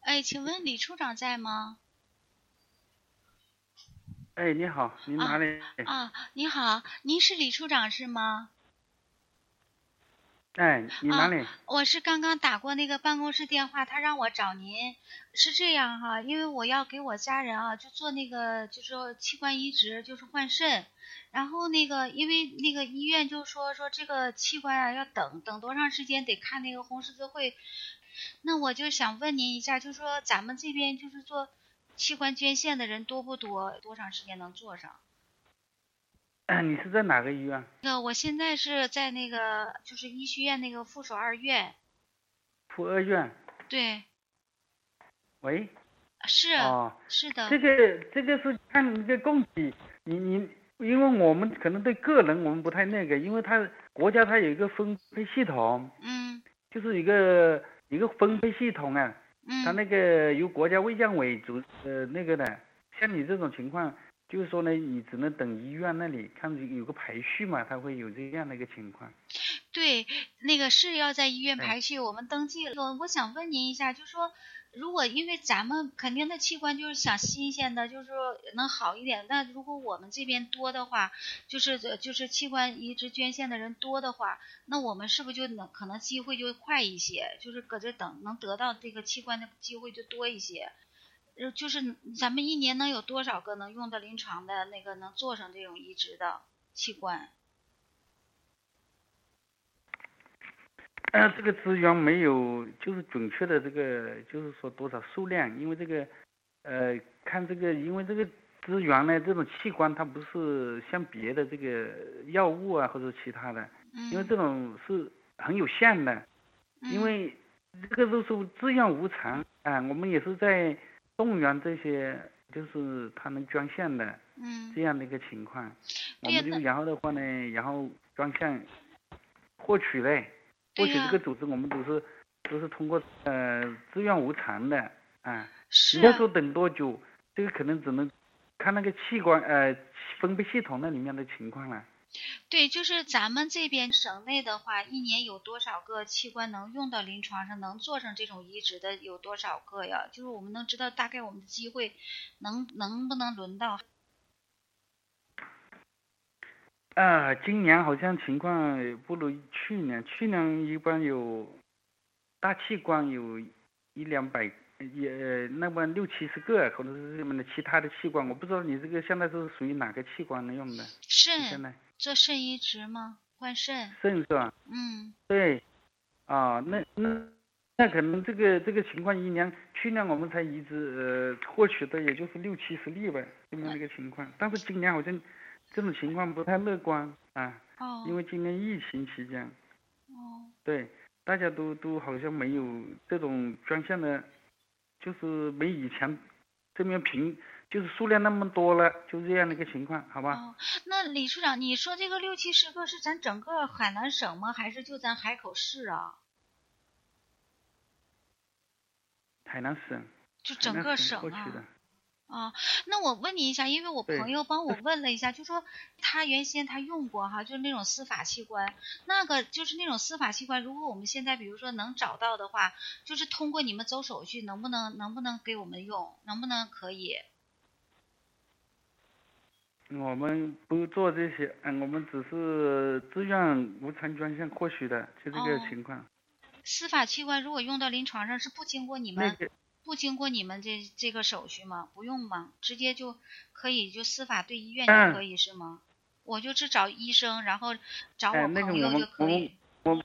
哎，请问李处长在吗？ 哎，你好，你哪啊里？ 你好，您是李处长是吗？ 哎，你哪啊， 里？ 我是刚刚打过那个办公室电话，他让我找您。是这样哈，因为我要给我家人就做那个就是说器官移植，就是换肾。然后因为那个医院就说这个器官要等多长时间，得看那个红十字会。那我就想问您一下，就说咱们这边就是做器官捐献的人多不多？多长时间能做上？ 你是在哪个医院？ 我现在是在那个就是医学院那个附属二院。 附二院。 对， 喂。 是哦， 是的。 这个是看一个供给，你，因为我们可能对个人我们不太那个，因为国家它有一个分配系统， 嗯就是一个分配系统啊，它嗯。 那个由国家卫健委那个的，像你这种情况，就是说呢，你只能等医院那里看有个排序嘛，它会有这样的一个情况。 对，那个是要在医院哎。 排序，我们登记了。我想问您一下，就说如果因为咱们肯定的器官就是想新鲜的，就是说能好一点。那如果我们这边多的话，就是器官移植捐献的人多的话，那我们是不是就可能机会就快一些？就是搁这等能得到这个器官的机会就多一些。就是咱们一年能有多少个能用的临床的那个能做上这种移植的器官？ 这个资源没有，就是准确的这个，就是说多少数量，因为这个，看这个，因为这个资源呢，这种器官它不是像别的这个药物啊或者其他的，因为嗯这种是很有限的，因嗯。 为这个都是自愿无偿啊，我们也是在动员这些，就是他们捐献的嗯。 这样的一个情况，我对呀， 们就然后的话呢，然后捐献获取嘞。获取这个对呀， 组织，我们都是通过自愿无偿的啊。你是啊。 要说等多久，这个可能只能看那个器官分配系统那里面的情况了。 对，就是咱们这边省内的话，一年有多少个器官能用到临床上，能做上这种移植的有多少个呀？就是我们能知道大概我们的机会能不能轮到？ 今年好像情况不如去年，去年一般有大器官有一两百，那么六七十个，可能是这么的其他的器官，我不知道你这个现在是属于哪个器官能用的？你现肾， 在做肾移植吗？换肾？ 肾是吧？ 嗯。 对。那可能这个情况去年我们才移植获取的也就是六七十例吧，这么样的一个情况。但是今年好像这种情况不太乐观啊，因哦为今年疫情期间， 哦。 对，大家都好像没有这种捐献的，就是没以前这边就是数量那么多了，就这样的一个情况，好吧？ 哦，那李处长，你说这个六七十个是咱整个海南省吗？还是就咱海口市啊？ 海南省， 就整个省啊？ 获取的。 那我问你一下，因为我朋对。 友帮我问了一下，就说他原先他用过哈，就是那种司法器官，那个就是那种司法器官，如果我们现在比如说能找到的话，就是通过你们走手续，能不能给我们用？能不能可以？ 我们不做这些，我们只是自愿无偿捐献获取的，就这个哦， 情况。 司法器官如果用到临床上是不经过你们， 那个， 不经过你们这个手续吗？不用吗？直接就可以就司法对医院就可以是吗？我就只找医生，然后找我那个朋友就可以。 我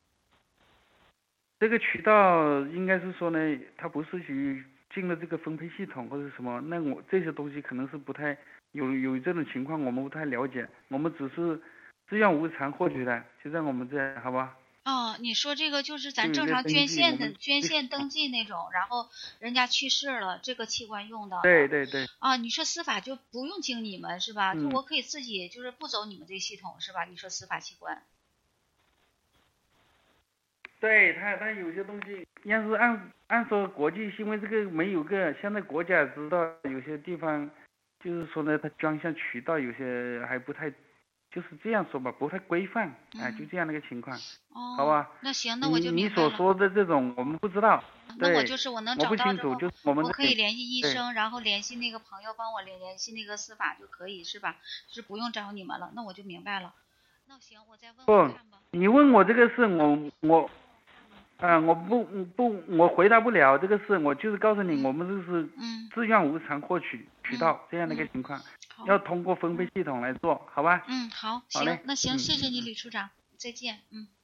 这个渠道应该是说呢，它不是去进了这个分配系统或者什么，那我这些东西可能是不太有这种情况，我们不太了解，我们只是自愿无偿获取的，就在我们这，好吧？ 哦，你说这个就是就有一咱正常个登记，我们捐献登记那种，然后人家去世了，这个器官用到的。 对对对。 你说司法就不用经你们是吧？就嗯。 我可以自己就是不走你们这系统是吧？你说司法器官。 对他有些东西，要是按说国际新闻这个没有个，现在国家知道有些地方，就是说呢，他捐献渠道有些还不太，就就是这样说吧，不太规范，就这样的一个情况， 哦， 好吧？ 那行，那我就你明白了。 所说的这种我们不知道， 那我对， 就是我能我找到之后， 不清楚，就是我们我这里， 可以联系医对， 生，然后联系那个朋友帮我联系那个司法就可以是吧？就是不用找你们了，那我就明白了。那行，我再问问不， 看吧。 你问我这个事，我不，我回答不了这个事，我就是告诉你，我们这是自愿无偿获取渠道这样的一个情况，要通过分配系统来做，好吧？ 好， 好嘞行，那行，谢谢你李处长，再见，